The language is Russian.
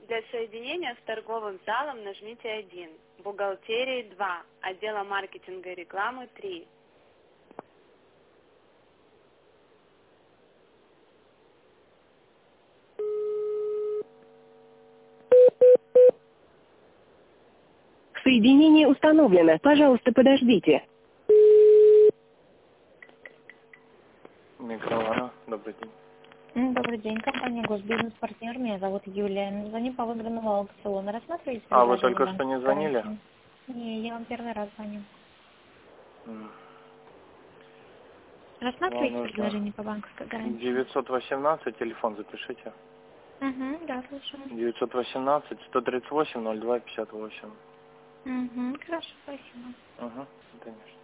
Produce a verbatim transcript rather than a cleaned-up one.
Для соединения с торговым залом нажмите один, бухгалтерии два, отдела маркетинга и рекламы три. Соединение установлено. Пожалуйста, подождите. Микрована, добрый день. М, Добрый день, компания Госбизнес-партнер. Меня зовут Юлия. Звоню по выигранному аукциону. Рассматриваете А, вы предложение только что не банковской звонили? гарантии? Не, я вам первый раз звоню. М. Вам Рассматриваете нужно предложение по банковской гарантии? девятьсот восемнадцать, телефон запишите. Угу, да, слушаю. девятьсот восемнадцать сто тридцать восемь ноль два пятьдесят восемь. Угу, хорошо, спасибо. Угу, конечно.